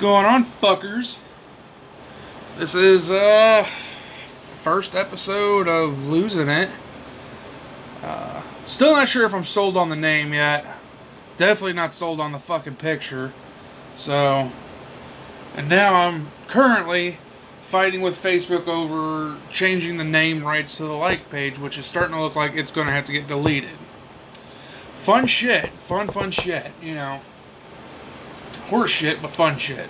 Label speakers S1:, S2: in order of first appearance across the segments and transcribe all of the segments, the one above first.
S1: going on, fuckers? This is first episode of Losing It. Still not sure if I'm sold on the name yet. Definitely not sold on the fucking picture. So, and now I'm currently fighting with Facebook over changing the name rights to the like page, which is starting to look like it's going to have to get deleted. Fun shit. Fun shit, you know. Horse shit, but fun shit.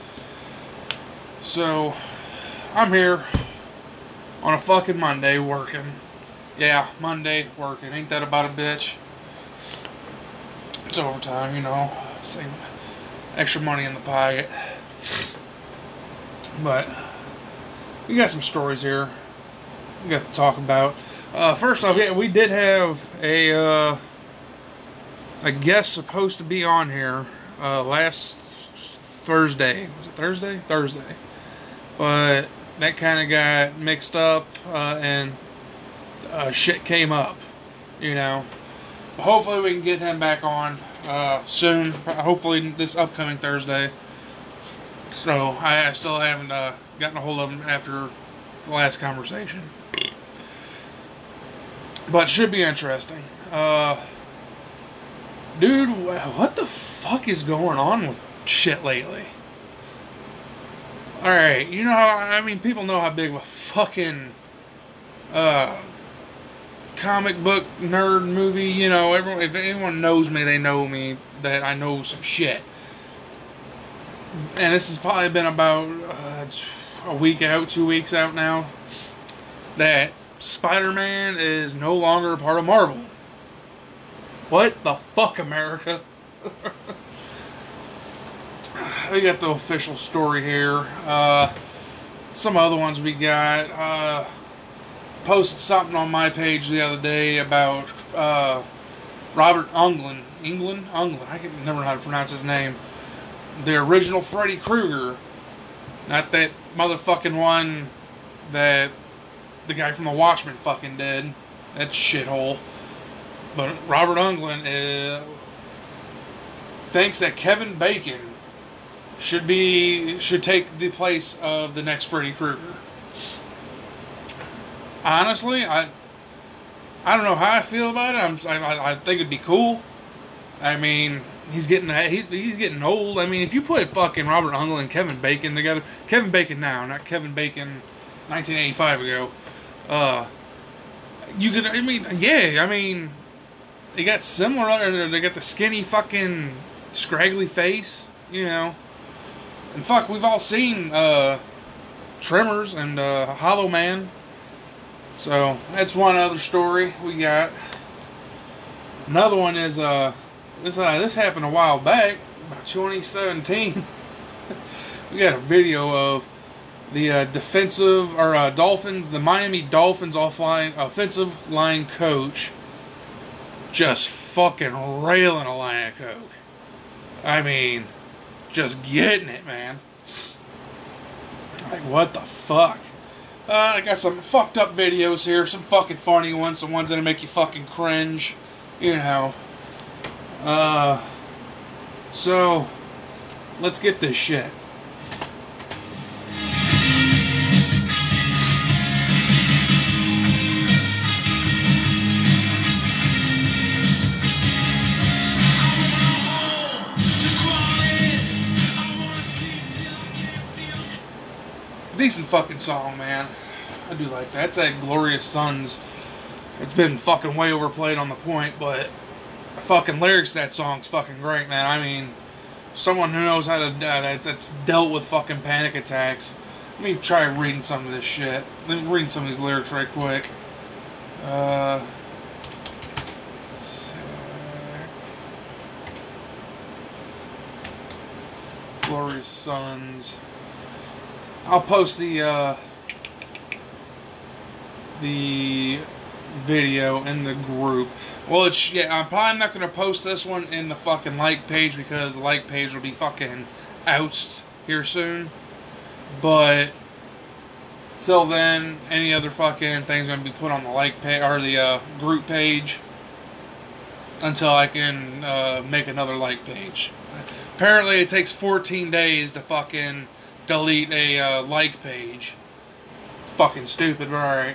S1: So, I'm here on a fucking Monday working. Yeah, Monday working. Ain't that about a bitch? It's overtime, you know. Same extra money in the pocket. But, we got some stories here we got to talk about. First off, yeah, we did have a guest supposed to be on here last Thursday. Was it Thursday? Thursday. But that kind of got mixed up and shit came up, you know. Hopefully we can get him back on soon. Hopefully this upcoming Thursday. So I still haven't gotten a hold of him after the last conversation. But it should be interesting. Dude, what the fuck is going on with shit lately? Alright, you know how, I mean, people know how big of a fucking comic book nerd movie, you know, everyone, if anyone knows me, they know me, that I know some shit. And this has probably been about a week out, 2 weeks out now, that Spider-Man is no longer a part of Marvel. What the fuck, America? We got the official story here. Some other ones we got. Posted something on my page the other day about Robert Englund. Englund? I can never know how to pronounce his name. The original Freddy Krueger. Not that motherfucking one that the guy from The Watchmen fucking did. That shithole. But Robert Englund thinks that Kevin Bacon should take the place of the next Freddy Krueger. Honestly, I don't know how I feel about it. I think it'd be cool. I mean, he's getting old. I mean, if you put fucking Robert Englund and Kevin Bacon together, Kevin Bacon now, not Kevin Bacon 1985 ago. You could, I mean, yeah, I mean, they got similar. They got the skinny fucking scraggly face, you know. And fuck, we've all seen Tremors and Hollow Man. So that's one other story we got. Another one is this happened a while back, about 2017. We got a video of the Dolphins, the Miami Dolphins offensive line coach, just fucking railing a line of coke. I mean, just getting it, man. Like, what the fuck? I got some fucked up videos here, some fucking funny ones, some ones that'll make you fucking cringe, you know. So, let's get this shit. Decent fucking song, man. I do like that. It's that Glorious Sons. It's been fucking way overplayed on the point, but the fucking lyrics to that song's fucking great, man. I mean, someone who knows how to that's dealt with fucking panic attacks. Let me try reading some of this shit. Let me read some of these lyrics right quick. Glorious Sons. I'll post the video in the group. Well, I'm probably not going to post this one in the fucking like page because the like page will be fucking ousted here soon. But till then, any other fucking things going to be put on the like page or the group page until I can make another like page. Apparently, it takes 14 days to fucking delete a like page. It's fucking stupid, but alright.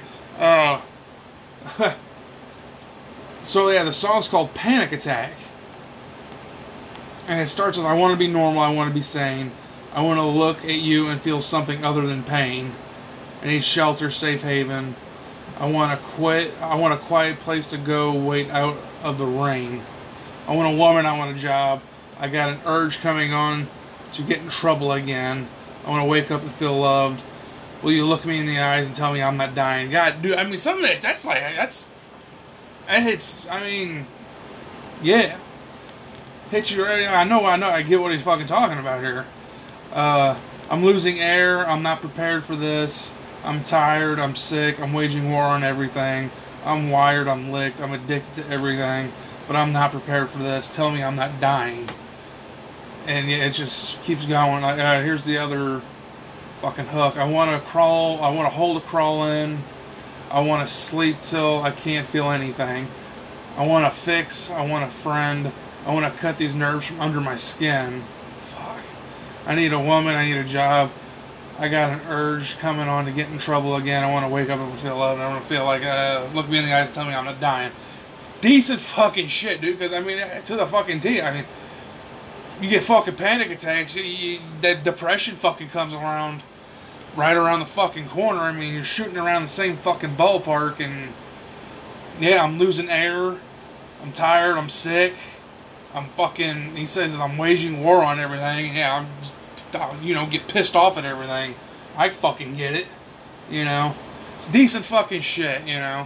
S1: So yeah, the song's called Panic Attack. And it starts with, I want to be normal, I want to be sane. I want to look at you and feel something other than pain. I need shelter, safe haven. I want to quit. I want a quiet place to go, wait out of the rain. I want a woman, I want a job. I got an urge coming on to get in trouble again. I want to wake up and feel loved. Will you look me in the eyes and tell me I'm not dying? God, dude, I mean, some of that, that hits, I mean, yeah. Hit you right, I know, I get what he's fucking talking about here. I'm losing air, I'm not prepared for this. I'm tired, I'm sick, I'm waging war on everything. I'm wired, I'm licked, I'm addicted to everything. But I'm not prepared for this. Tell me I'm not dying. And yeah, it just keeps going. Like, here's the other fucking hook. I want to crawl. I want to hold a crawl in. I want to sleep till I can't feel anything. I want to fix. I want a friend. I want to cut these nerves from under my skin. Fuck. I need a woman. I need a job. I got an urge coming on to get in trouble again. I want to wake up and feel love. I want to feel like, look me in the eyes and tell me I'm not dying. Decent fucking shit, dude. Because, I mean, to the fucking T. I mean, you get fucking panic attacks. That depression fucking comes around right around the fucking corner. I mean, you're shooting around the same fucking ballpark. And, yeah, I'm losing air. I'm tired. I'm sick. I'm fucking, he says I'm waging war on everything. Yeah, I'm, get pissed off at everything. I fucking get it. It's decent fucking shit,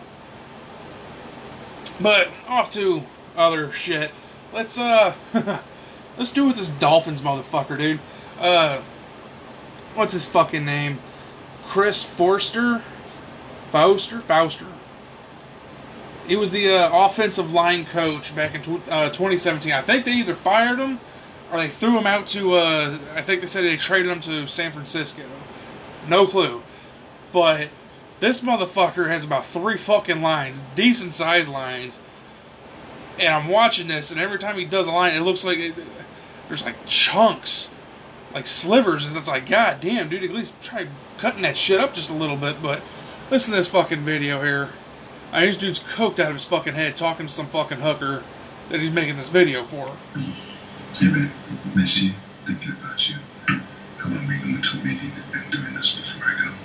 S1: But off to other shit. Let's let's do with this Dolphins motherfucker, dude. What's his fucking name? Chris Foerster? Fauster. He was the offensive line coach back in 2017. I think they either fired him or they threw him out to, I think they said they traded him to San Francisco. No clue. But this motherfucker has about 3 fucking lines, decent sized lines. And I'm watching this, and every time he does a line, it looks like there's like chunks, like slivers. And it's like, God damn, dude, at least try cutting that shit up just a little bit. But listen to this fucking video here. This dude's coked out of his fucking head talking to some fucking hooker that he's making this video for.
S2: Hey man, miss you, thinking about you. How about me going to a meeting and doing this before I go?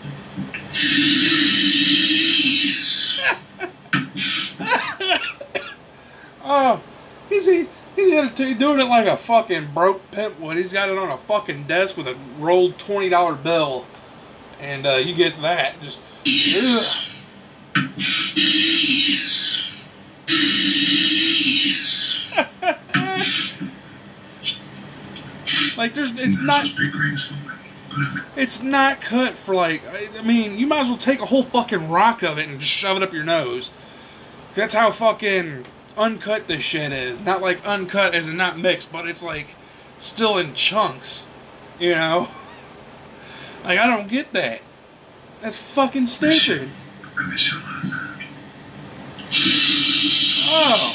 S1: Oh, he's doing it like a fucking broke pimp would. He's got it on a fucking desk with a rolled $20 bill. And you get that. Just, ugh. Like, it's not cut for, like, I mean, you might as well take a whole fucking rock of it and just shove it up your nose. That's how fucking uncut this shit is. Not like uncut as in not mixed, but it's like still in chunks, Like, I don't get that. That's fucking stupid.
S2: I miss you a lot, man.
S1: Oh.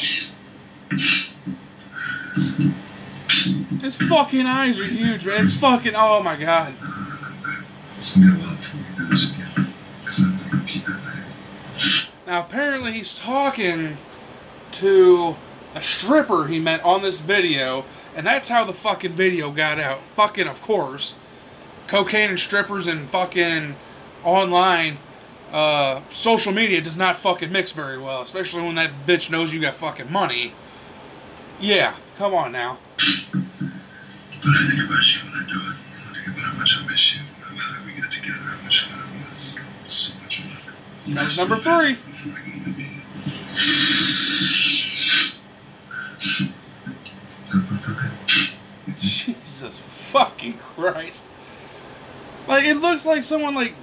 S1: His fucking eyes are huge, man. It's fucking, oh my god.
S2: It's gonna be a lot for me to do this again. Because I'm gonna repeat that name.
S1: Now, apparently he's talking to a stripper he met on this video, and that's how the fucking video got out. Fucking, of course. Cocaine and strippers and fucking online social media does not fucking mix very well, especially when that bitch knows you got fucking money. Yeah, come on now.
S2: But I think about you when I do it. I think about how much I miss you, how we got together, how much fun it was. So much fun.
S1: That's number 3.
S2: Before I go to meeting. Is that okay?
S1: Jesus fucking Christ. Like, it looks like someone, like,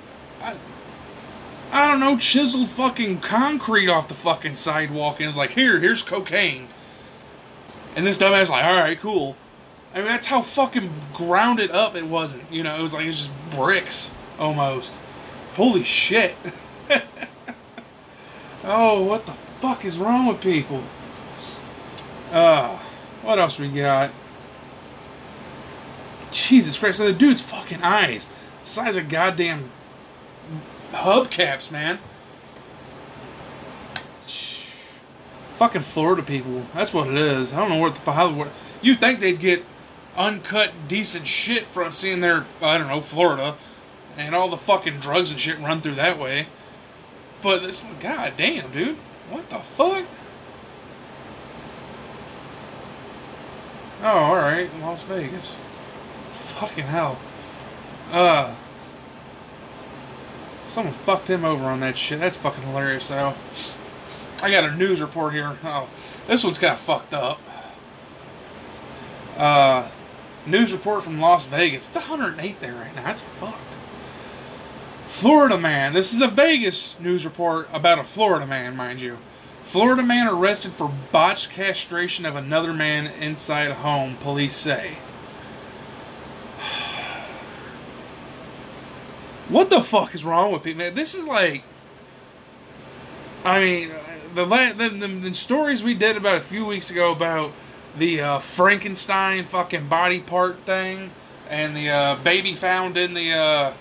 S1: I don't know, chiseled fucking concrete off the fucking sidewalk and is like, here's cocaine. And this dumbass like, alright, cool. I mean, that's how fucking grounded up it wasn't. It was like, it's just bricks, almost. Holy shit. Oh, what the fuck is wrong with people? What else we got? Jesus Christ. So the dude's fucking eyes, the size of goddamn hubcaps, man. Fucking Florida people. That's what it is. I don't know what the you think they'd get uncut, decent shit from seeing their, I don't know, Florida, and all the fucking drugs and shit run through that way. But this, god damn, dude. What the fuck? Oh, alright. Las Vegas. Fucking hell. Someone fucked him over on that shit. That's fucking hilarious, though. I got a news report here. Oh, this one's kind of fucked up. News report from Las Vegas. It's 108 there right now. That's fucked. Florida man. This is a Vegas news report about a Florida man, mind you. Florida man arrested for botched castration of another man inside a home, police say. What the fuck is wrong with people? Man, this is like... I mean, the stories we did about a few weeks ago about the Frankenstein fucking body part thing, and the baby found in the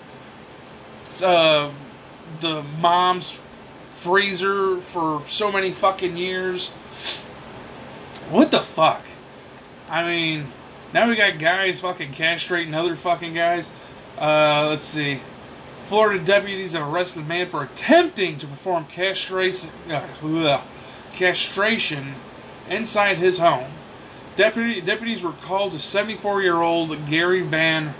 S1: mom's freezer for so many fucking years. What the fuck? I mean, now we got guys fucking castrating other fucking guys. Let's see. Florida deputies have arrested a man for attempting to perform castration inside his home. Deputies were called to 74-year-old Gary Van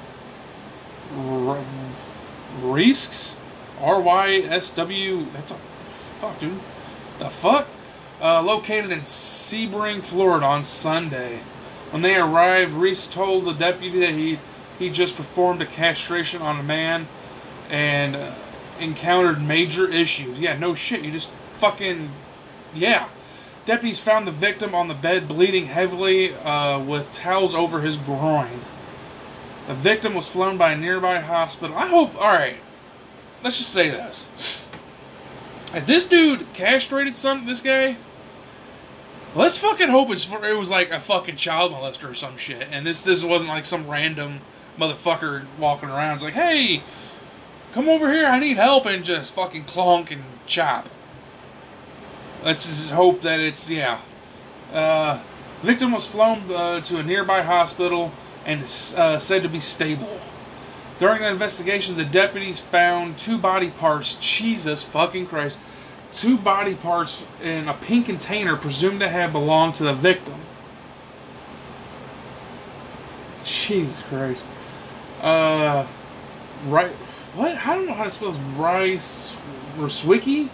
S1: Rysks, R-Y-S-W. That's a fuck, dude. The fuck? Located in Sebring, Florida, on Sunday. When they arrived, Reese told the deputy that he just performed a castration on a man and encountered major issues. Yeah, no shit. You just fucking... Yeah. Deputies found the victim on the bed bleeding heavily with towels over his groin. The victim was flown by a nearby hospital. I hope... Alright. Let's just say this. If this dude castrated this guy, let's fucking hope it was like a fucking child molester or some shit. And this wasn't like some random motherfucker walking around. It's like, hey, come over here, I need help, and just fucking clonk and chop. Let's just hope that it's, yeah. Victim was flown to a nearby hospital and is said to be stable. During the investigation, the deputies found 2 body parts. Jesus fucking Christ. 2 body parts in a pink container presumed to have belonged to the victim. Jesus Christ. Right. What? I don't know how to spell this. Ryswicki?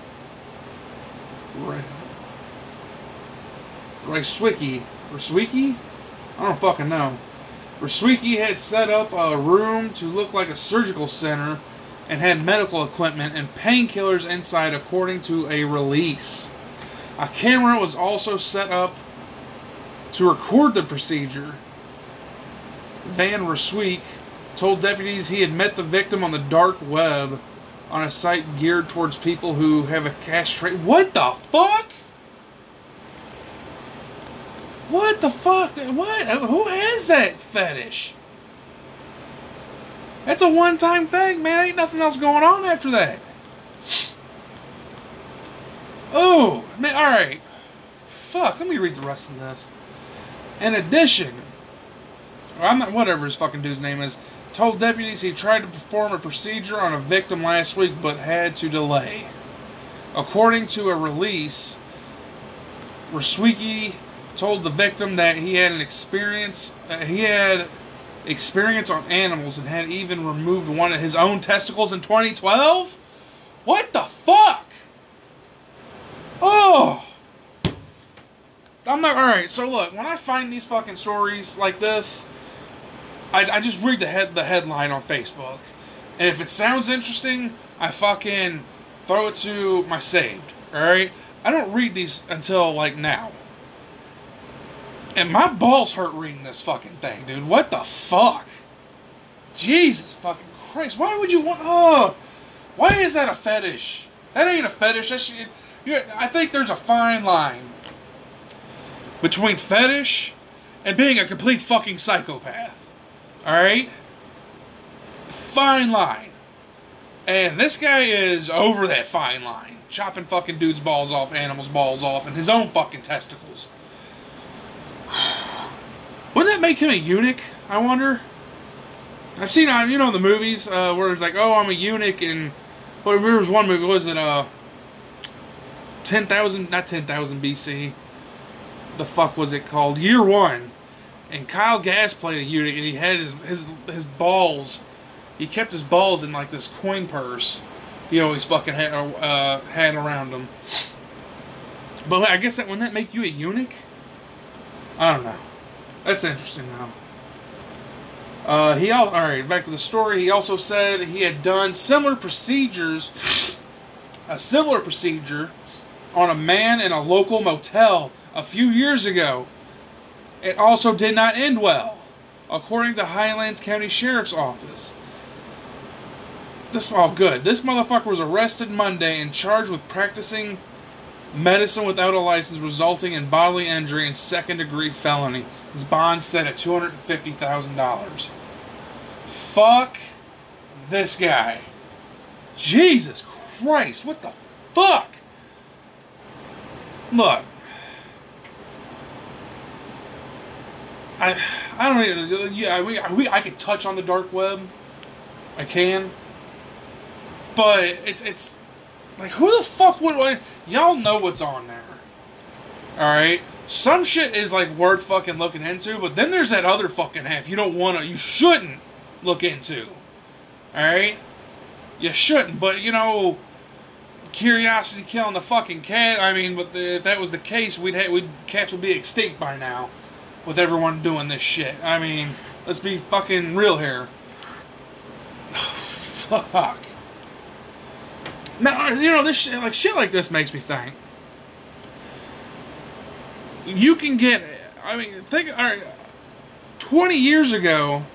S1: Ryswicki? I don't fucking know. Ryswicki had set up a room to look like a surgical center and had medical equipment and painkillers inside, according to a release. A camera was also set up to record the procedure. Van Ryswicki told deputies he had met the victim on the dark web on a site geared towards people who have a castration. What the fuck? What the fuck? What? Who has that fetish? That's a one-time thing, man. Ain't nothing else going on after that. Oh, man, alright. Fuck, let me read the rest of this. In addition, whatever his fucking dude's name is, told deputies he tried to perform a procedure on a victim last week but had to delay. According to a release, Ryswicki told the victim that he had experience on animals and had even removed one of his own testicles in 2012? What the fuck? Oh! I'm not... Alright, so look, when I find these fucking stories like this, I just read the headline on Facebook. And if it sounds interesting, I fucking throw it to my saved. Alright? I don't read these until, like, now. And my balls hurt reading this fucking thing, dude. What the fuck? Jesus fucking Christ. Why would you want... Oh! Why is that a fetish? That ain't a fetish. I think there's a fine line between fetish and being a complete fucking psychopath. Alright? Fine line. And this guy is over that fine line. Chopping fucking dudes' balls off, animals' balls off, and his own fucking testicles. Wouldn't that make him a eunuch, I wonder? I've seen, you know, the movies where it's like, oh, I'm a eunuch, and well, there was one movie, what was it, 10,000, not 10,000 BC, the fuck was it called? Year One. And Kyle Gass played a eunuch, and he had his balls, he kept his balls in like this coin purse he always fucking had around him. But I guess wouldn't that make you a eunuch? I don't know. That's interesting now. Alright, back to the story. He also said he had done a similar procedure on a man in a local motel a few years ago. It also did not end well, according to Highlands County Sheriff's Office. This motherfucker was arrested Monday and charged with practicing medicine without a license resulting in bodily injury and second-degree felony. His bond set at $250,000. Fuck this guy. Jesus Christ, what the fuck? Look, I don't even. Yeah, I could touch on the dark web. I can, but it's like, who the fuck would? Y'all know what's on there. Alright? Some shit is like worth fucking looking into, but then there's that other fucking half you shouldn't look into. Alright? You shouldn't, but you know, curiosity killing the fucking cat. I mean, but if that was the case, cats would be extinct by now, with everyone doing this shit. I mean, let's be fucking real here. Fuck. Now, you know, this shit like this makes me think. You can get, I mean, alright, 20 years ago,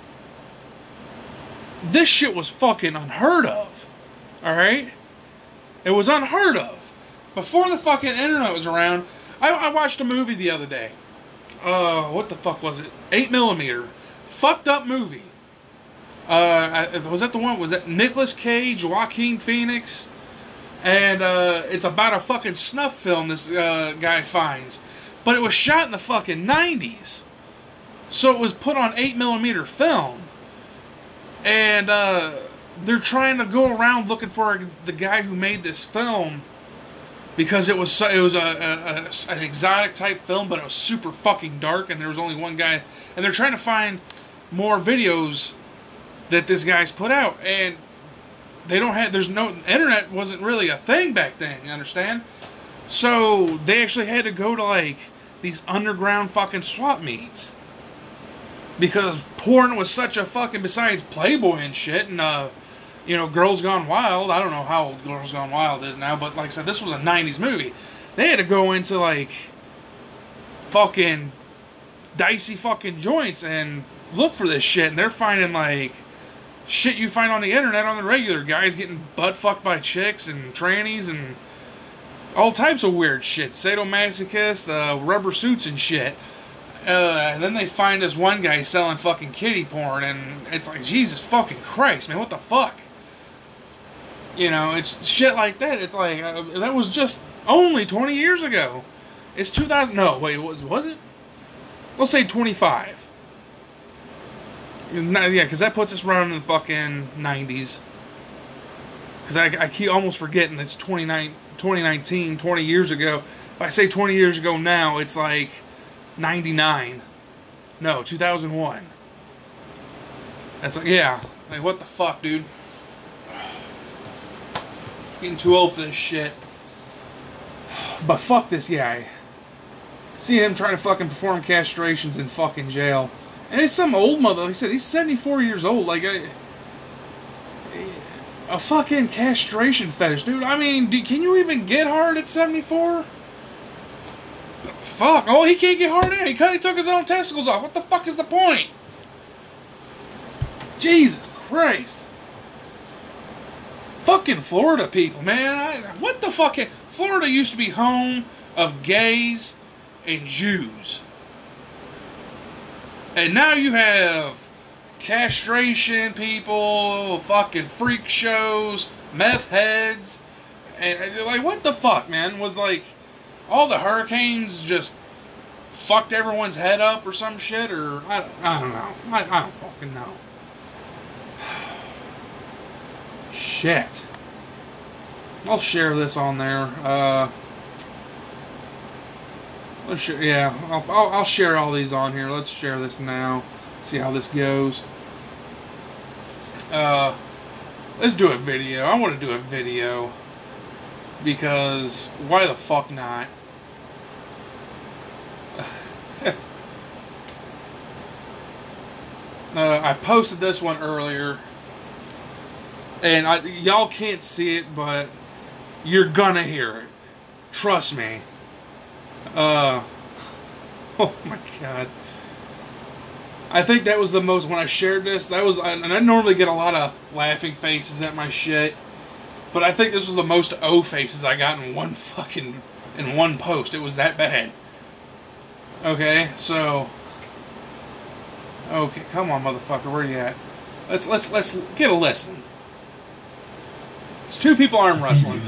S1: this shit was fucking unheard of. Alright? It was unheard of. Before the fucking internet was around, I watched a movie the other day. What the fuck was it? 8mm. Fucked up movie. Was that the one? Was that Nicolas Cage, Joaquin Phoenix? And it's about a fucking snuff film this guy finds. But it was shot in the fucking 90s. So it was put on 8mm film. And they're trying to go around looking for the guy who made this film. Because it was an exotic type film, but it was super fucking dark, and there was only one guy. And they're trying to find more videos that this guy's put out, and internet wasn't really a thing back then, you understand? So they actually had to go to like these underground fucking swap meets, because porn was such a fucking, besides Playboy and shit, and you know, Girls Gone Wild. I don't know how old Girls Gone Wild is now, but like I said, this was a 90s movie. They had to go into like fucking dicey fucking joints and look for this shit, and they're finding like shit you find on the internet on the regular. Guys getting butt fucked by chicks and trannies and all types of weird shit. Sadomasochists, rubber suits and shit. And then they find this one guy selling fucking kiddie porn, and it's like, Jesus fucking Christ, man, what the fuck? You know, it's shit like that. It's like, that was just only 20 years ago. It's 2000, no, wait, was it? Let's say 25. Yeah, because that puts us around in the fucking 90s. Because I keep almost forgetting it's 2019, 20 years ago. If I say 20 years ago now, it's like 99. No, 2001. That's like, yeah. Like, what the fuck, dude? Getting too old for this shit. But fuck this guy. See him trying to fucking perform castrations in fucking jail. And it's some old mother. Like I said, he's 74 years old. Like, a fucking castration fetish, dude. I mean, can you even get hard at 74? Fuck. Oh, he can't get hard in. He took his own testicles off. What the fuck is the point? Jesus Christ. Fucking Florida people, man. What the fuck? Florida used to be home of gays and Jews. And now you have castration people, fucking freak shows, meth heads, and like, what the fuck, man? Was like all the hurricanes just fucked everyone's head up or some shit, or I don't know. I don't fucking know. Shit. I'll share this on there. I'll share all these on here. Let's share this now. See how this goes. Let's do a video. I want to do a video because why the fuck not? I posted this one earlier, and y'all can't see it, but you're gonna hear it. Trust me. Oh my god. I think that was the most, when I shared this, that was, and I normally get a lot of laughing faces at my shit, but I think this was the most O faces I got in one post. It was that bad. Okay, so, okay, come on, motherfucker, where you at? Let's get a listen. It's two people arm wrestling.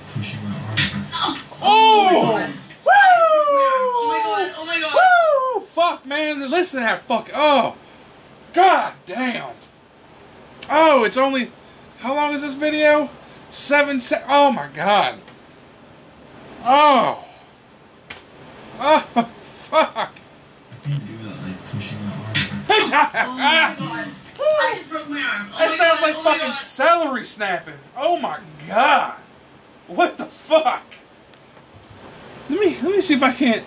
S1: Oh! Woo!
S3: Oh my god, oh my god.
S1: Woo! Fuck, man, listen to that fuck. Oh! God damn. Oh, it's only, how long is this video? 7 seconds. Oh my god. Oh. Oh, fuck.
S2: You can do that, like pushing my arm.
S3: Oh my god. I just broke my arm. Oh
S1: That
S3: my
S1: sounds
S3: god,
S1: like
S3: oh my
S1: fucking
S3: god.
S1: celery snapping. Oh my god. What the fuck? Let me see if I can't.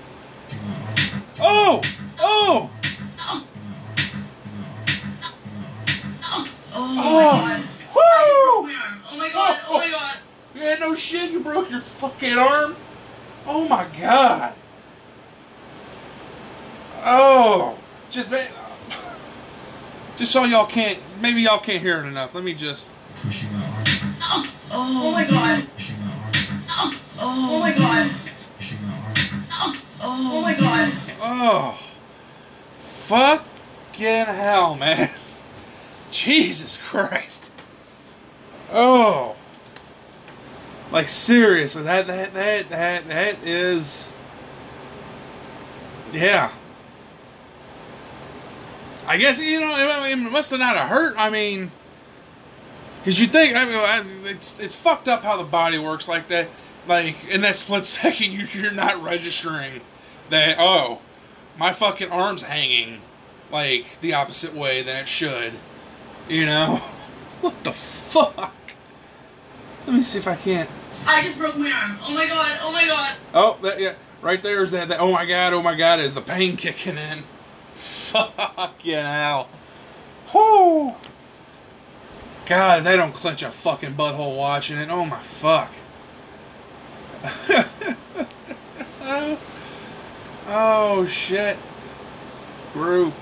S1: Oh! Oh!
S3: Oh my god.
S1: Woo!
S3: I just broke my arm. Oh my god, oh my god.
S1: Yeah, no shit, you broke your fucking arm? Oh my god. Oh. Just so y'all can't, maybe y'all can't hear it enough. Let me just.
S2: Pushing my arm.
S3: Oh my god.
S2: Pushing my arm.
S3: Oh my god.
S2: Pushing my arm.
S3: Oh my god.
S1: Oh. Fucking hell, man. Jesus Christ. Oh. Like, seriously, that is. Yeah. I guess, you know, it must have not have hurt. I mean, because you think, I mean, it's fucked up how the body works like that. Like, in that split second, you're not registering that, oh, my fucking arm's hanging, like, the opposite way than it should. You know? What the fuck? Let me see if I can't.
S3: I just broke my arm. Oh my god, oh my god.
S1: Oh, yeah, right there is that, oh my god, is the pain kicking in. Fucking hell. Whoo! God, they don't clench a fucking butthole watching it. Oh my fuck. Oh shit. Group.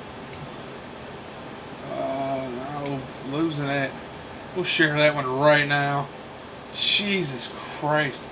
S1: No, losing it. We'll share that one right now. Jesus Christ.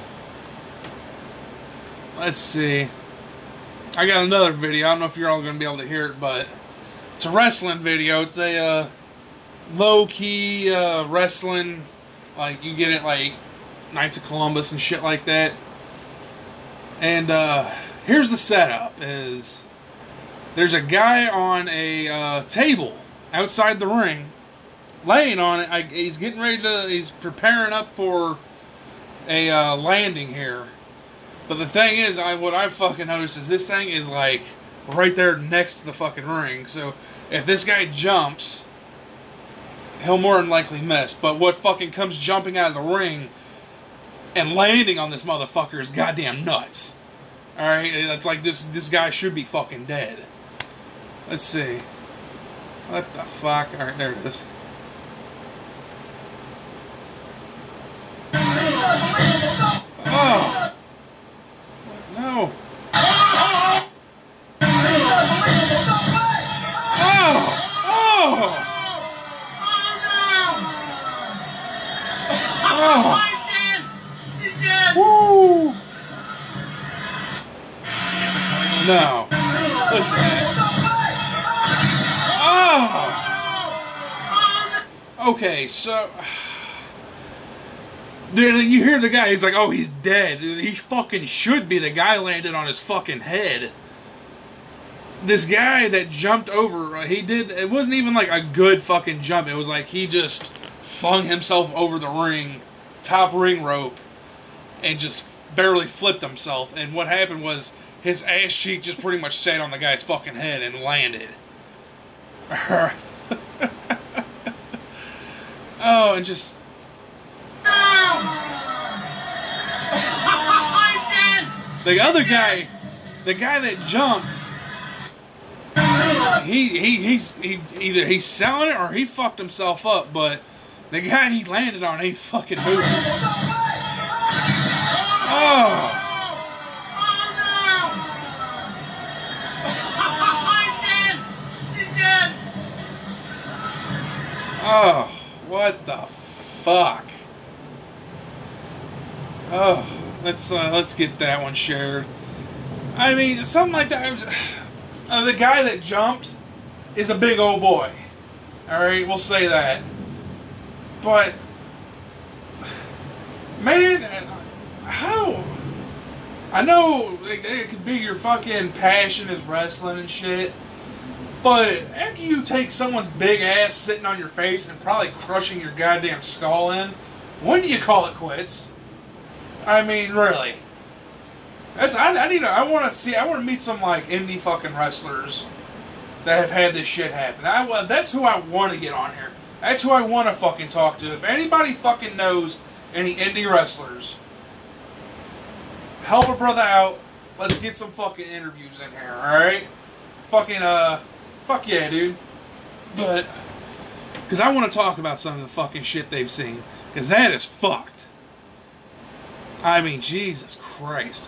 S1: Let's see. I got another video. I don't know if you're all going to be able to hear it, but it's a wrestling video. It's a low-key wrestling. Like, you get it like Knights of Columbus and shit like that. And here's the setup. Is there's a guy on a table outside the ring, laying on it. He's getting ready to, he's preparing up for a landing here. But the thing is, what I fucking noticed is this thing is like right there next to the fucking ring. So if this guy jumps, he'll more than likely miss. But what fucking comes jumping out of the ring and landing on this motherfucker is goddamn nuts. Alright, it's like this guy should be fucking dead. Let's see. What the fuck? Alright, there it is. Oh! No! Oh! Oh! Oh!
S3: He's dead!
S1: Woo! No. Listen. Oh! Okay, so you hear the guy, he's like, oh, he's dead. He fucking should be. The guy landed on his fucking head. This guy that jumped over, it wasn't even like a good fucking jump. It was like he just flung himself over the ring, top ring rope, and just barely flipped himself. And what happened was his ass cheek just pretty much sat on the guy's fucking head and landed. Oh, and just... The other guy, the guy that jumped, either he's selling it or he fucked himself up, but the guy he landed on ain't fucking moving. Oh. Oh, what the fuck? Oh, let's get that one shared. I mean, something like that. The guy that jumped is a big old boy. All right, we'll say that. But man, how? I know it could be your fucking passion is wrestling and shit. But after you take someone's big ass sitting on your face and probably crushing your goddamn skull in, when do you call it quits? I mean, really. I want to meet some like indie fucking wrestlers that have had this shit happen. That's who I want to get on here. That's who I want to fucking talk to. If anybody fucking knows any indie wrestlers, help a brother out. Let's get some fucking interviews in here, alright? Fuck yeah, dude. But, because I want to talk about some of the fucking shit they've seen. Because that is fucked. I mean, Jesus Christ.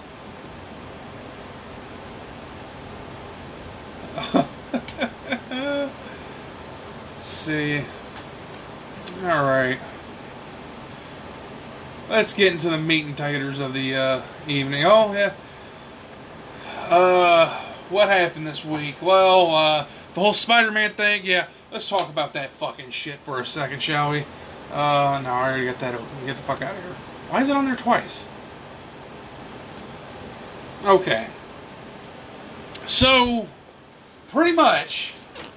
S1: Let's see. Alright. Let's get into the meat and taters of the evening. Oh, yeah. What happened this week? Well, the whole Spider-Man thing, yeah. Let's talk about that fucking shit for a second, shall we? No, I already got that open. Get the fuck out of here. Why is it on there twice? Okay. So, pretty much,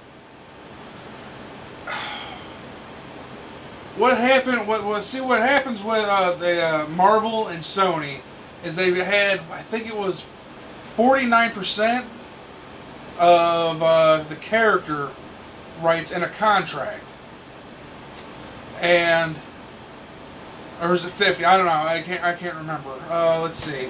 S1: what happened? What happens with the Marvel and Sony is they had, I think it was 49% of the character rights in a contract, and or is it 50? I don't know. I can't remember. Let's see.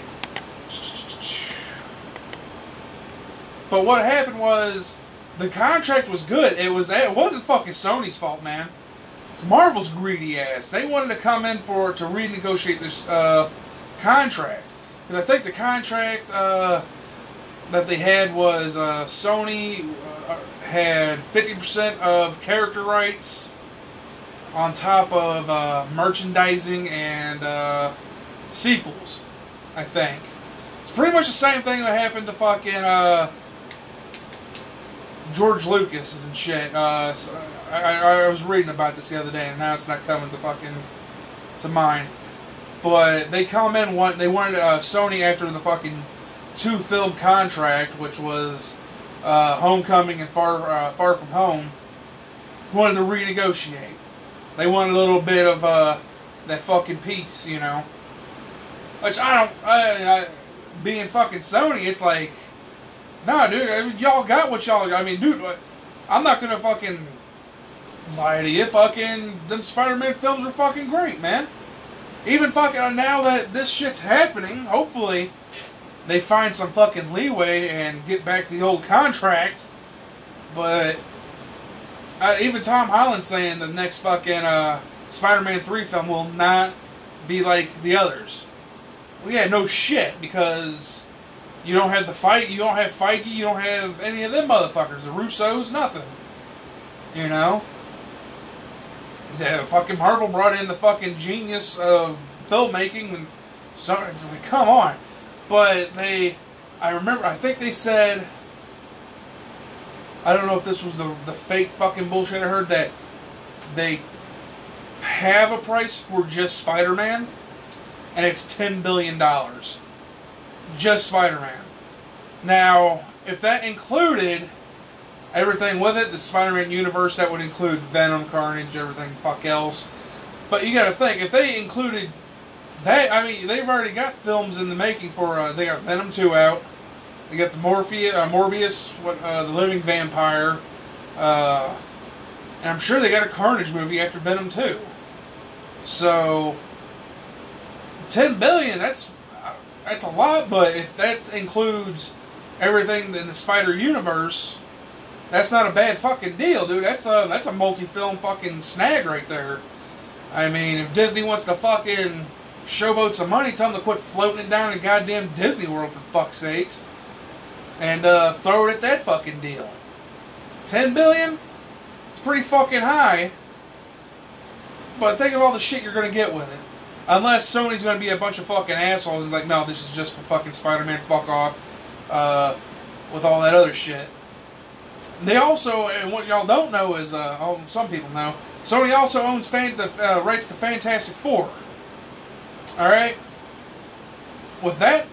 S1: But what happened was the contract was good. It wasn't fucking Sony's fault, man. It's Marvel's greedy ass. They wanted to come in to renegotiate this contract, because I think the contract that they had was Sony had 50% of character rights on top of merchandising and sequels, I think. It's pretty much the same thing that happened to fucking George Lucas and shit. I was reading about this the other day, and now it's not coming to mind. But they come in, they wanted Sony, after the fucking 2-film contract, which was Homecoming and Far From Home, wanted to renegotiate. They wanted a little bit of that fucking piece, you know. Which being fucking Sony, it's like, nah, dude, I mean, y'all got what y'all got. I mean, dude, I'm not gonna fucking lie to you. Fucking, them Spider-Man films are fucking great, man. Even fucking now that this shit's happening, hopefully they find some fucking leeway and get back to the old contract. But even Tom Holland's saying the next fucking Spider-Man 3 film will not be like the others. Well, yeah, no shit, because you don't have you don't have Feige, you don't have any of them motherfuckers. The Russos, nothing. You know? Yeah, fucking Marvel brought in the fucking genius of filmmaking, and so it's like, come on. But I think they said, I don't know if this was the fake fucking bullshit I heard, that they have a price for just Spider-Man, and it's $10 billion. Just Spider-Man. Now, if that included everything with it, the Spider-Man universe, that would include Venom, Carnage, everything the fuck else. But you gotta think, if they included that, I mean, they've already got films in the making for, they got Venom 2 out, they got the Morbius, the Living Vampire, and I'm sure they got a Carnage movie after Venom 2. So, $10 billion, that's a lot, but if that includes everything in the Spider universe, that's not a bad fucking deal, dude. That's a multi-film fucking snag right there. I mean, if Disney wants to fucking showboat some money, tell them to quit floating it down in goddamn Disney World, for fuck's sakes. And throw it at that fucking deal. $10 billion? It's pretty fucking high. But think of all the shit you're going to get with it. Unless Sony's going to be a bunch of fucking assholes and like, no, this is just for fucking Spider-Man, fuck off. With all that other shit. They also, and what y'all don't know is, some people know, Sony also owns the rights to Fantastic Four. Alright? With that,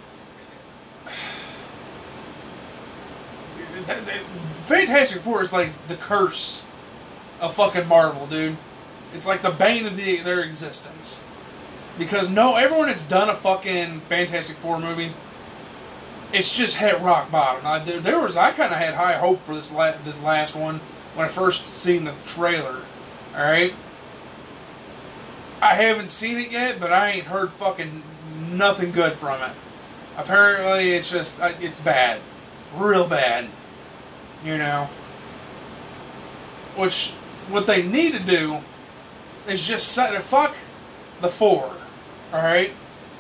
S1: Fantastic Four is like the curse of fucking Marvel, dude. It's like the bane of their existence. Because everyone that's done a fucking Fantastic Four movie, it's just hit rock bottom. I kind of had high hope for this last one when I first seen the trailer. Alright? I haven't seen it yet, but I ain't heard fucking nothing good from it. Apparently, it's just, it's bad. Real bad. You know? What they need to do is just fuck the four. Alright?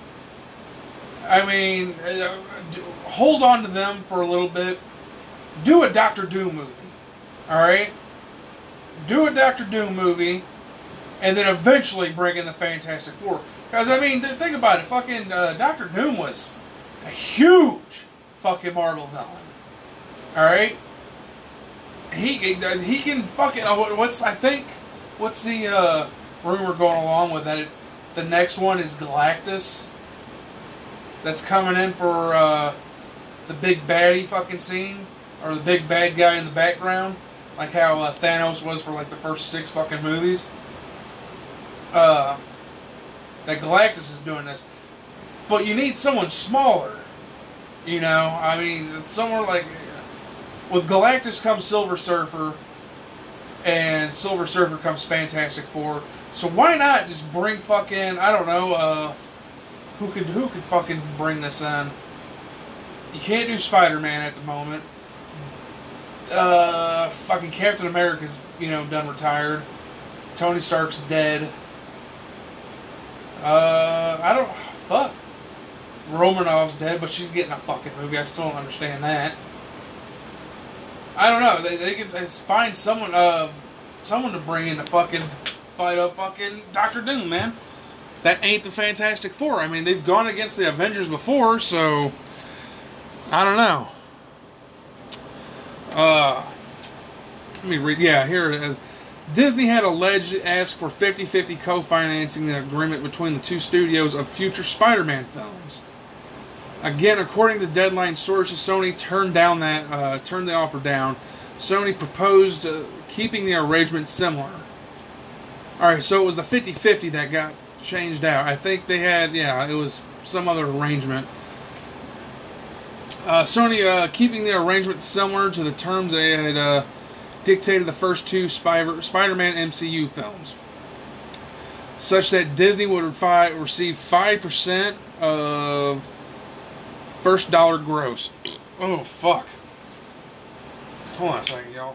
S1: I mean, hold on to them for a little bit. Do a Doctor Doom movie. Alright? Do a Doctor Doom movie. And then eventually bring in the Fantastic Four. Because, I mean, think about it. Fucking Doctor Doom was a huge fucking Marvel villain. Alright? He can fucking... what's the rumor going along with that? The next one is Galactus. That's coming in for the big baddie fucking scene. Or the big bad guy in the background. Like how Thanos was for like the first 6 fucking movies. That Galactus is doing this. But you need someone smaller. You know? I mean, somewhere like... With Galactus comes Silver Surfer. And Silver Surfer comes Fantastic Four. So why not just bring fucking... I don't know, Who could fucking bring this in? You can't do Spider-Man at the moment. Fucking Captain America's, done retired. Tony Stark's dead. Fuck. Romanov's dead, but she's getting a fucking movie. I still don't understand that. I don't know. They could find someone to bring in to fucking fight up fucking Doctor Doom, man. That ain't the Fantastic Four. I mean, they've gone against the Avengers before, so I don't know. Let me read. Yeah, here it is. Disney had alleged asked for 50-50 co-financing the agreement between the two studios of future Spider-Man films. Again, according to Deadline sources, Sony turned the offer down. Sony proposed keeping the arrangement similar. Alright, so it was the 50-50 that got changed out. I think they had, it was some other arrangement. Sony keeping the arrangement similar to the terms they had dictated the first 2 Spider-Man MCU films, such that Disney would receive 5% of first dollar gross. Oh, fuck. Hold on a second, y'all.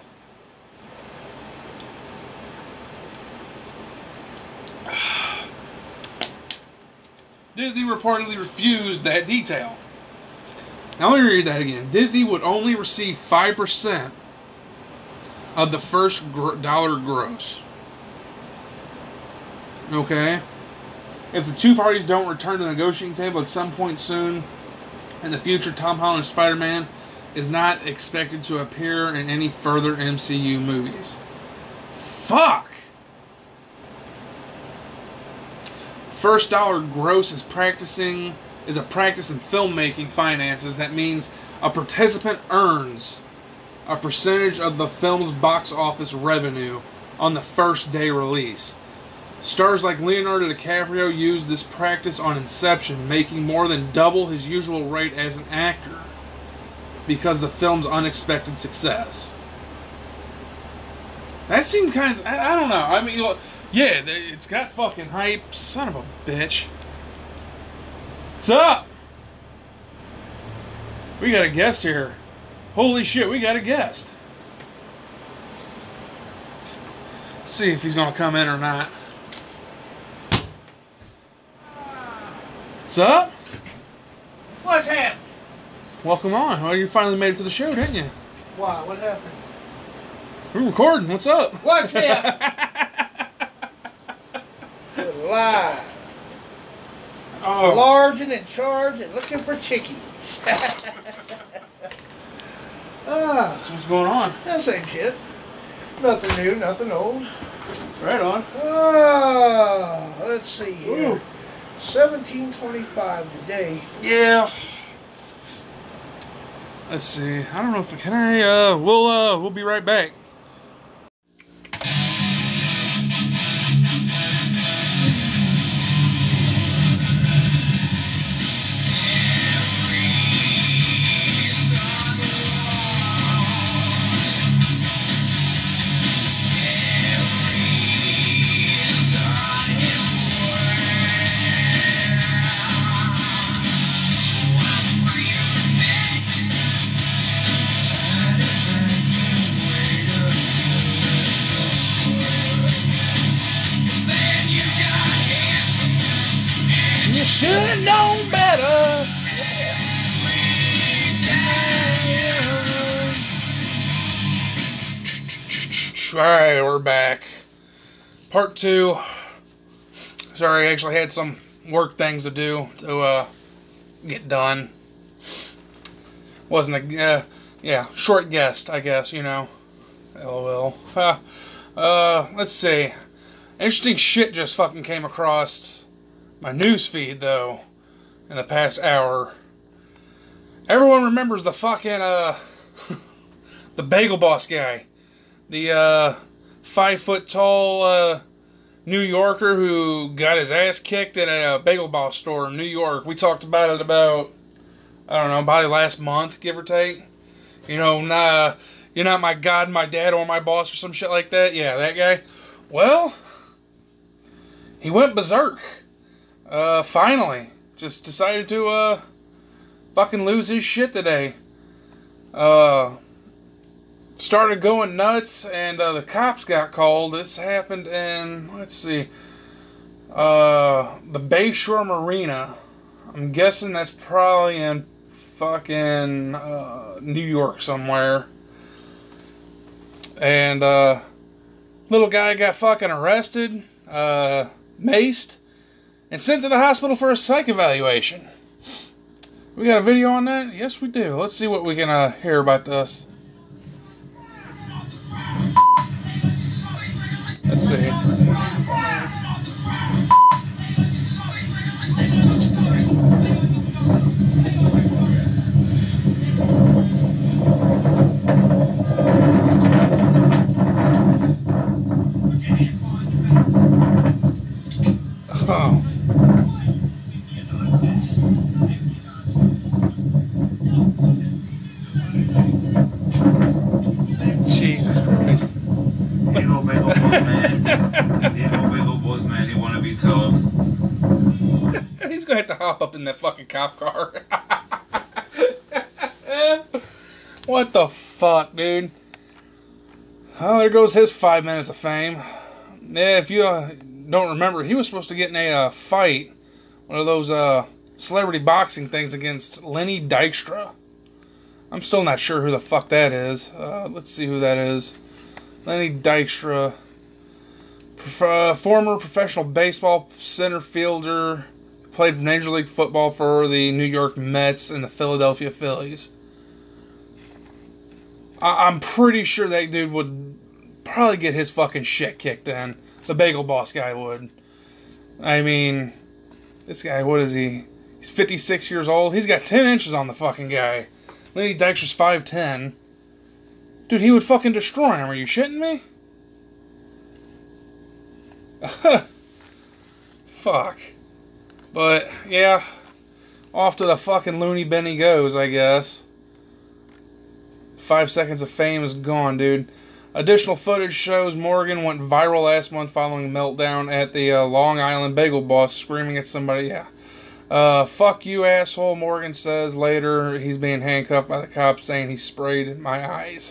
S1: Disney reportedly refused that detail. Now let me read that again. Disney would only receive 5% of the first dollar gross. Okay? If the two parties don't return to the negotiating table at some point soon in the future, Tom Holland's Spider-Man is not expected to appear in any further MCU movies. Fuck! first dollar gross is a practice in filmmaking finances. That means a participant earns a percentage of the film's box office revenue on the first day release. Stars like Leonardo DiCaprio used this practice on Inception, making more than double his usual rate as an actor because of the film's unexpected success. That seemed kind of... I don't know. I mean, yeah, it's got fucking hype. Son of a bitch. What's up? We got a guest here. Holy shit, we got a guest. Let's see if he's going to come in or not. What's up?
S4: What's happening?
S1: Welcome on. Well, you finally made it to the show, didn't you?
S4: Why? What happened?
S1: We're recording. What's up?
S4: What's happening? We're live.
S1: Oh.
S4: Large and in charge and looking for chickies.
S1: So what's going on?
S4: That same shit. Nothing new, nothing old.
S1: Right on.
S4: Let's see here. 1725 today.
S1: Yeah. Let's see. I don't know if can I. We'll be right back. You should have known better. Alright, we're back. Part 2. Sorry, I actually had some work things to do to get done. Wasn't a, short guest, I guess, you know. LOL. Let's see. Interesting shit just fucking came across my news feed, though, in the past hour. Everyone remembers the fucking, the Bagel Boss guy. The, 5 foot tall, New Yorker who got his ass kicked at a Bagel Boss store in New York. We talked about it about, I don't know, probably last month, give or take. You know, you're not my god, my dad, or my boss, or some shit like that. Yeah, that guy. Well, he went berserk. Finally. Just decided to, fucking lose his shit today. Started going nuts, and, the cops got called. This happened in, let's see, the Bayshore Marina. I'm guessing that's probably in fucking, New York somewhere. And, little guy got fucking arrested, maced, and sent to the hospital for a psych evaluation. We got a video on that? Yes, we do. Let's see what we can hear about this. Let's see. Oh. Jesus Christ.
S5: Ain't no Bagel Boss, man. Ain't no Bagel Boss, man. They want to be tough.
S1: He's going to have to hop up in that fucking cop car. What the fuck, dude? Oh, there goes his 5 minutes of fame. Yeah, if you don't remember, he was supposed to get in a fight, one of those celebrity boxing things against Lenny Dykstra. I'm still not sure who the fuck that is. Let's see who that is. Lenny Dykstra, former professional baseball center fielder, played Major League Football for the New York Mets and the Philadelphia Phillies. I'm pretty sure that dude would probably get his fucking shit kicked in. The Bagel Boss guy would. I mean, This guy, what is he? He's 56 years old. He's got 10 inches on the fucking guy. Lenny Dykstra's 5'10". Dude, he would fucking destroy him. Are you shitting me? Fuck. But, yeah. Off to the fucking loony bin he goes, I guess. 5 seconds of fame is gone, dude. Additional footage shows Morgan went viral last month following a meltdown at the Long Island Bagel Boss, screaming at somebody. Yeah. Fuck you, asshole, Morgan says later. He's being handcuffed by the cops, saying he sprayed my eyes.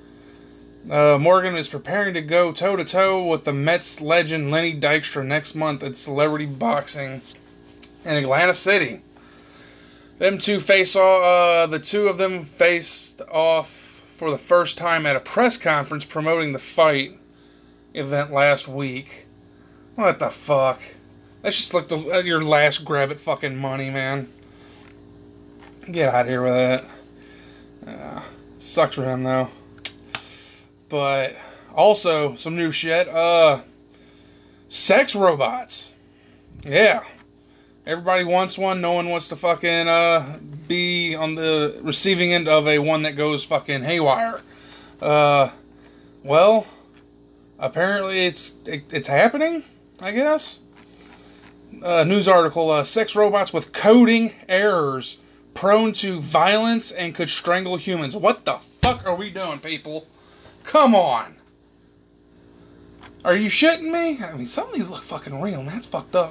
S1: Morgan is preparing to go toe-to-toe with the Mets legend Lenny Dykstra next month at Celebrity Boxing in Atlantic City. The two of them faced off for the first time at a press conference promoting the fight event last week. What the fuck? That's just like your last grab at fucking money, man. Get out of here with that. Sucks for him, though. But also, some new shit. Sex robots. Yeah. Everybody wants one. No one wants to fucking be on the receiving end of a one that goes fucking haywire. Well, apparently it's happening, I guess. News article, sex robots with coding errors prone to violence and could strangle humans. What the fuck are we doing, people? Come on. Are you shitting me? I mean, some of these look fucking real, man. That's fucked up.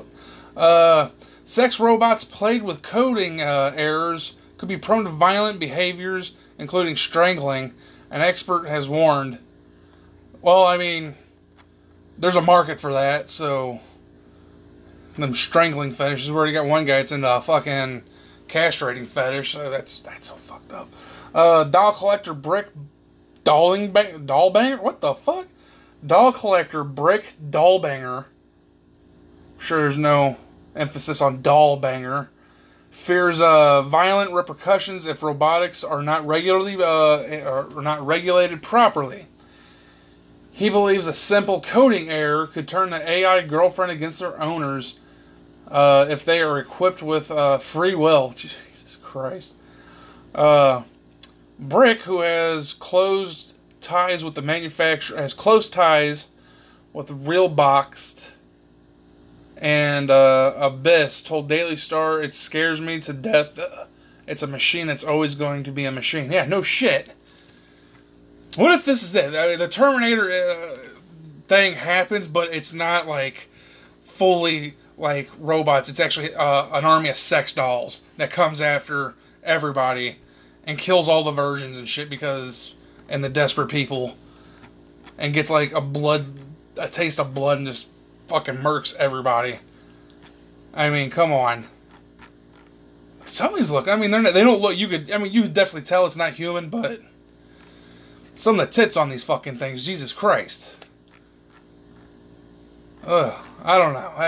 S1: Sex robots plagued with coding errors could be prone to violent behaviors, including strangling. An expert has warned. Well, I mean, there's a market for that, so them strangling fetishes. We already got one guy that's into a fucking castrating fetish. So that's so fucked up. Doll collector Brick Dollbanger? What the fuck? Doll collector Brick Dollbanger. Sure, there's no emphasis on doll banger. Fears violent repercussions if robotics are not regulated properly. He believes a simple coding error could turn the AI girlfriend against their owners if they are equipped with free will. Jesus Christ. Brick, who has close ties with the manufacturer, has close ties with Realboxed and Abyss, told Daily Star, "It scares me to death. It's a machine that's always going to be a machine." Yeah, no shit. What if this is it? I mean, the Terminator thing happens, but it's not like fully like robots. It's actually an army of sex dolls that comes after everybody and kills all the virgins and shit and the desperate people, and gets like a taste of blood and just fucking murks everybody. I mean, come on. Some of these look, I mean, they don't look, you could definitely tell it's not human, but some of the tits on these fucking things, Jesus Christ. Ugh, I don't know.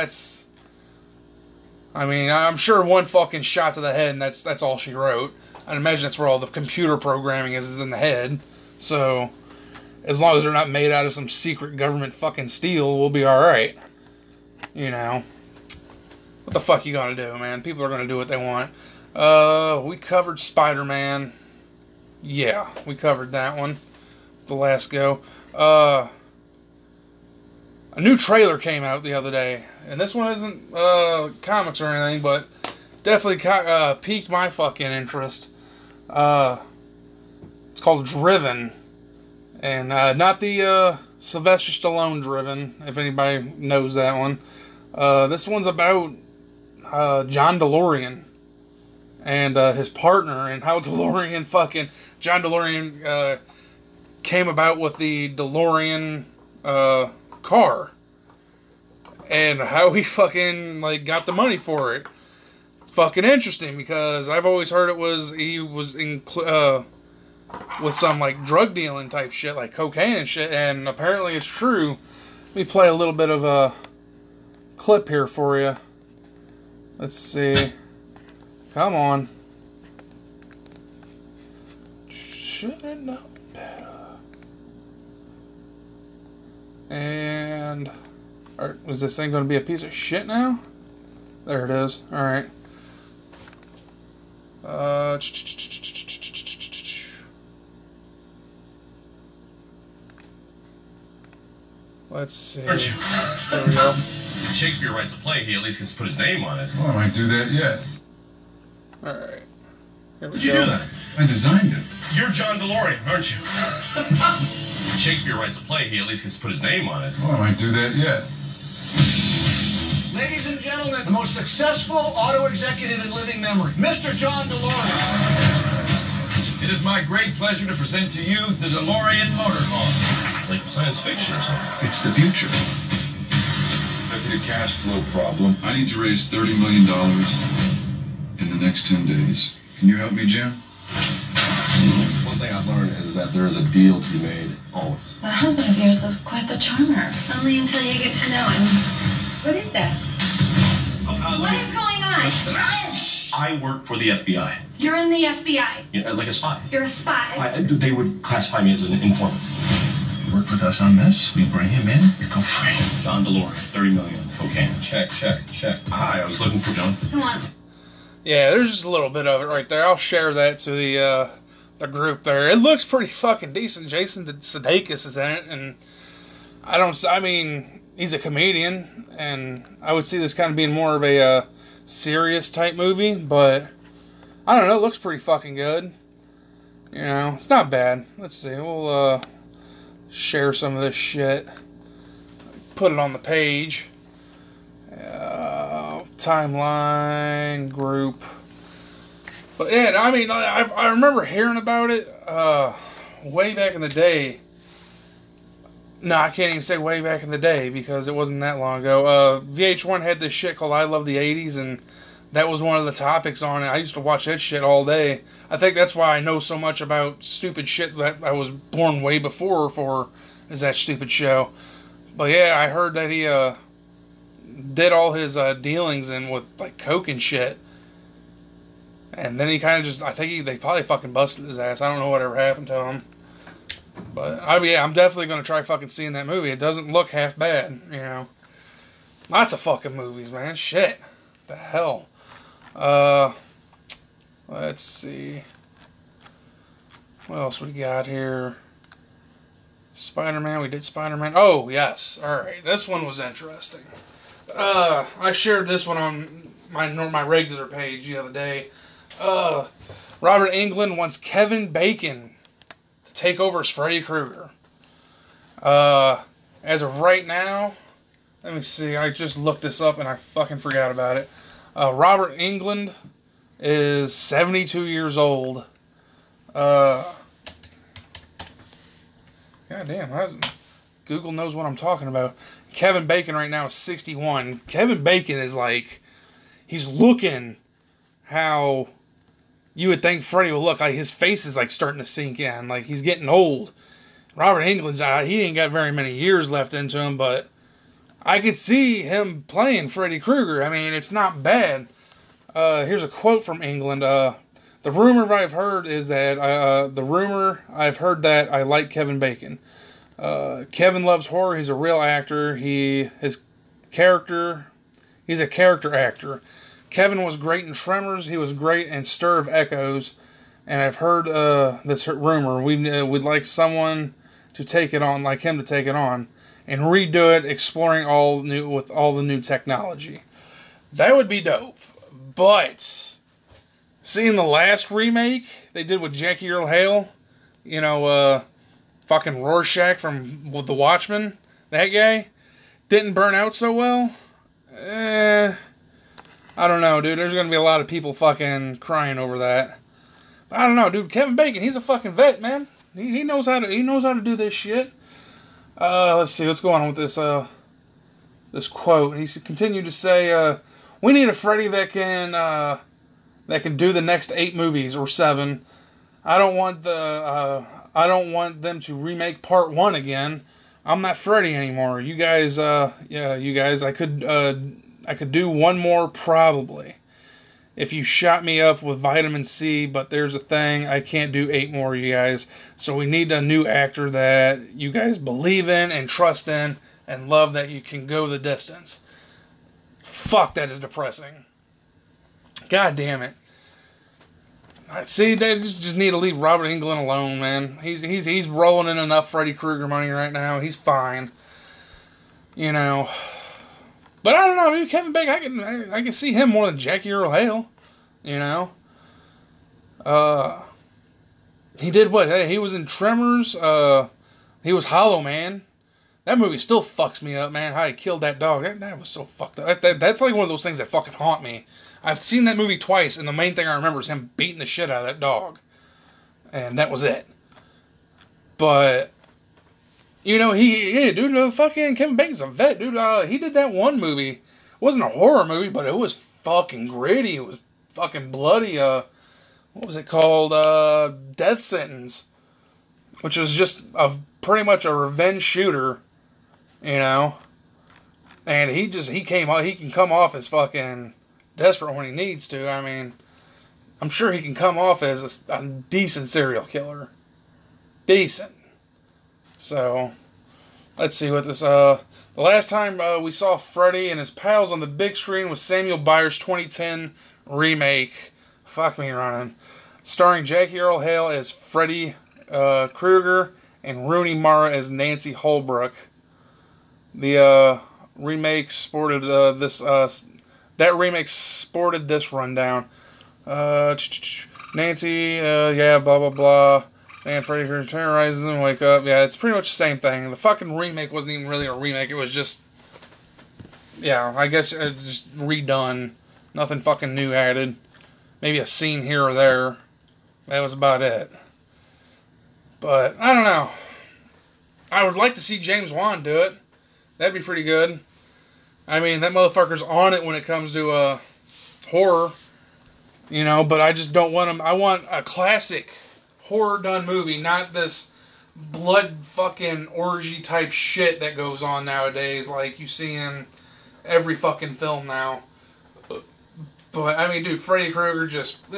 S1: I'm sure one fucking shot to the head and that's all she wrote. I'd imagine that's where all the computer programming is in the head. So, as long as they're not made out of some secret government fucking steel, we'll be alright. You know. What the fuck you gonna do, man? People are gonna do what they want. We covered Spider-Man. Yeah, we covered that one. The last go. A new trailer came out the other day. And this one isn't comics or anything, but definitely piqued my fucking interest. It's called Driven. And not the Sylvester Stallone Driven, if anybody knows that one. This one's about John DeLorean and his partner, and how John DeLorean came about with the DeLorean car, and how he fucking got the money for it. It's fucking interesting because I've always heard he was in with some drug dealing type shit, like cocaine and shit, and apparently it's true. Let me play a little bit of a clip here for you. Let's see. Come on. Shouldn't know better. And was this thing going to be a piece of shit now? There it is. All right. Let's see.
S6: Aren't you?
S1: There we go.
S6: Shakespeare writes a play, he at least gets to put his name on it.
S2: Well, I might do that yet.
S1: All right. Here we
S6: How'd you
S1: go.
S6: do that?
S2: I designed it.
S6: You're John DeLorean, aren't you? Shakespeare writes a play, he at least gets to put his name on it.
S2: Well, I might do that yet.
S7: Ladies and gentlemen, the most successful auto executive in living memory, Mr. John DeLorean.
S6: It is my great pleasure to present to you the DeLorean Motorhome. It's like science fiction or something.
S2: It's the future. I've hit a cash flow problem. I need to raise $30 million in the next 10 days. Can you help me, Jim?
S6: One thing I've learned is that there is a deal to be made, always.
S8: That husband of yours is quite the charmer. Only until you get to know him. What is that? What is going on?
S6: I work for the FBI.
S8: You're in the FBI.
S6: Yeah, like a spy.
S8: You're a spy.
S6: They would classify me as an informant. Work with us on this. We bring him in, you go free. John DeLorean, 30 million. Cocaine. Check. Hi, I was looking for John.
S8: Who wants?
S1: Yeah, there's just a little bit of it right there. I'll share that to the group there. It looks pretty fucking decent. Jason Sudeikis is in it, and I mean, he's a comedian, and I would see this kind of being more of a serious type movie, but I don't know, it looks pretty fucking good. You know, it's not bad. Let's see, we'll share some of this shit. Put it on the page. Timeline, group. But yeah, I mean, I remember hearing about it way back in the day. No, I can't even say way back in the day because it wasn't that long ago. VH1 had this shit called I Love the 80s, and that was one of the topics on it. I used to watch that shit all day. I think that's why I know so much about stupid shit that I was born way before for, is that stupid show. But yeah, I heard that he did all his dealings in with like coke and shit. And then he kind of just, I think they probably fucking busted his ass. I don't know whatever happened to him. But yeah, I'm definitely going to try fucking seeing that movie. It doesn't look half bad, you know. Lots of fucking movies, man. Shit. The hell. Let's see. What else we got here? Spider-Man. We did Spider-Man. Oh, yes. Alright. This one was interesting. I shared this one on my regular page the other day. Robert Englund wants Kevin Bacon to take over as Freddy Krueger. As of right now, let me see, I just looked this up and I fucking forgot about it. Robert Englund is 72 years old. God damn, Google knows what I'm talking about. Kevin Bacon right now is 61. Kevin Bacon is like, he's looking how you would think Freddy will look. Like his face is like starting to sink in. Like he's getting old. Robert Englund, he ain't got very many years left into him, but I could see him playing Freddy Krueger. I mean, it's not bad. Here's a quote from Englund. The rumor I've heard is that I like Kevin Bacon. Kevin loves horror. He's a real actor. He's a character actor. Kevin was great in Tremors. He was great in Stir of Echoes. And I've heard this rumor. We'd like someone to take it on, like him to take it on, and redo it, exploring with all the new technology. That would be dope. But seeing the last remake they did with Jackie Earle Haley, you know, fucking Rorschach from The Watchmen, that guy didn't burn out so well. I don't know, dude. There's gonna be a lot of people fucking crying over that. I don't know, dude. Kevin Bacon, he's a fucking vet, man. He knows how to do this shit. Let's see what's going on with this quote. He continued to say, "We need a Freddy that can do the next 8 movies or 7. I don't want them to remake part 1 again. I'm not Freddy anymore. You guys, I could do one more probably. If you shot me up with vitamin C, but there's a thing, I can't do 8 more, you guys. So we need a new actor that you guys believe in and trust in and love, that you can go the distance. Fuck, that is depressing. God damn it. See, they just need to leave Robert Englund alone, man. He's rolling in enough Freddy Krueger money right now. He's fine. You know. But I don't know, maybe Kevin Bacon, I can see him more than Jackie Earle Haley. You know. He did what? Hey, he was in Tremors. He was Hollow Man. That movie still fucks me up, man. How he killed that dog. That was so fucked up. That's like one of those things that fucking haunt me. I've seen that movie twice, and the main thing I remember is him beating the shit out of that dog. And that was it. But, you know, fucking Kevin Bacon's a vet, dude. He did that one movie. It wasn't a horror movie, but it was fucking gritty. It was fucking bloody. What was it called? Death Sentence. Which was just pretty much a revenge shooter, you know. And he can come off as fucking desperate when he needs to. I mean, I'm sure he can come off as a decent serial killer. Decent. So, let's see what this, the last time we saw Freddy and his pals on the big screen was Samuel Byers' 2010 remake, Fuck Me Running, starring Jackie Earle Haley as Freddy Krueger and Rooney Mara as Nancy Holbrook. The remake sported this rundown. Nancy, yeah, blah blah blah. And Freddy Krueger terrorizes them, wake up. Yeah, it's pretty much the same thing. The fucking remake wasn't even really a remake. It was just, yeah, I guess just redone. Nothing fucking new added. Maybe a scene here or there. That was about it. But, I don't know. I would like to see James Wan do it. That'd be pretty good. I mean, that motherfucker's on it when it comes to horror. You know, but I just don't want him. I want a classic horror done movie, not this blood fucking orgy type shit that goes on nowadays like you see in every fucking film now. But, I mean, dude, Freddy Krueger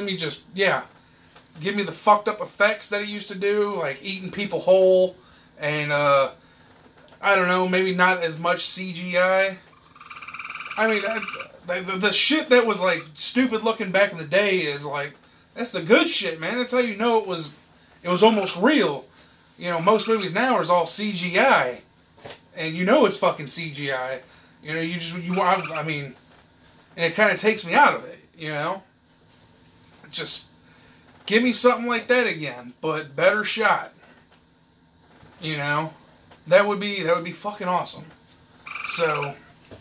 S1: give me the fucked up effects that he used to do, like eating people whole, and, I don't know, maybe not as much CGI. I mean, that's, the shit that was, like, stupid looking back in the day is, like, that's the good shit, man. That's how you know it was almost real. You know, most movies now is all CGI, and you know it's fucking CGI. You know, I mean, and it kind of takes me out of it, you know? Just give me something like that again, but better shot. You know? That would be fucking awesome. So,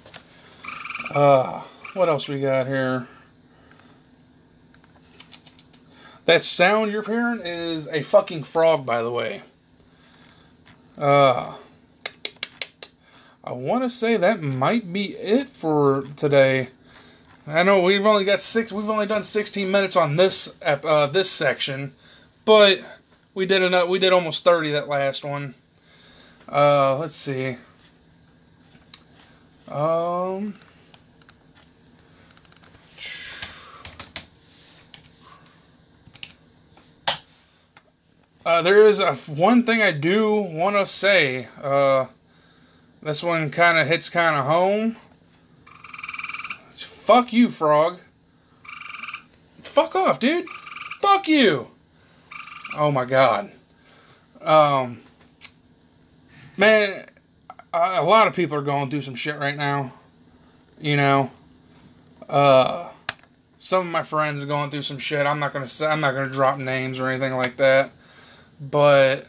S1: what else we got here? That sound you're hearing is a fucking frog, by the way. I want to say that might be it for today. I know we've only done 16 minutes on this section, but we did almost 30 that last one. Let's see. There is one thing I do want to say. This one kind of hits kind of home. Fuck you, frog. Fuck off, dude. Fuck you. Oh my god. Man, a lot of people are going through some shit right now. You know. Some of my friends are going through some shit. I'm not gonna drop names or anything like that. But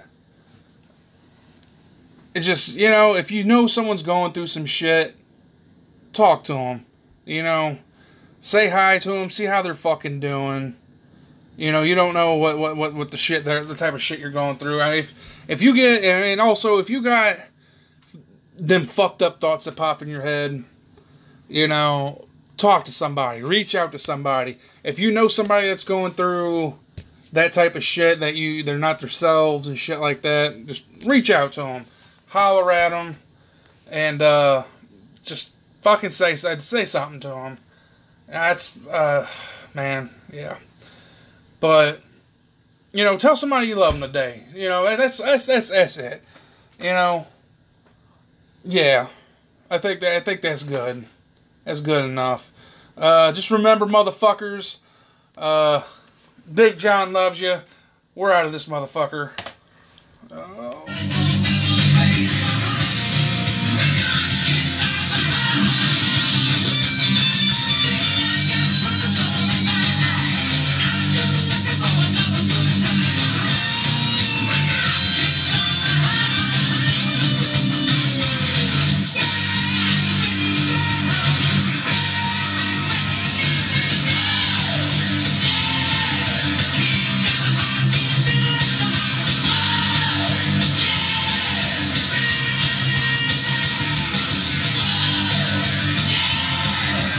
S1: it just, you know, if you know someone's going through some shit, talk to them. You know, say hi to them, see how they're fucking doing. You know, you don't know what the type of shit you're going through. I mean, if you get, and also if you got them fucked up thoughts that pop in your head, you know, talk to somebody, reach out to somebody. If you know somebody that's going through that type of shit, that they're not themselves and shit like that, just reach out to them, holler at them, and just fucking say something to them. That's man, yeah. But you know, tell somebody you love them today. You know, that's it. You know, yeah. I think that's good. That's good enough. Just remember, motherfuckers, Big John loves you. We're out of this motherfucker.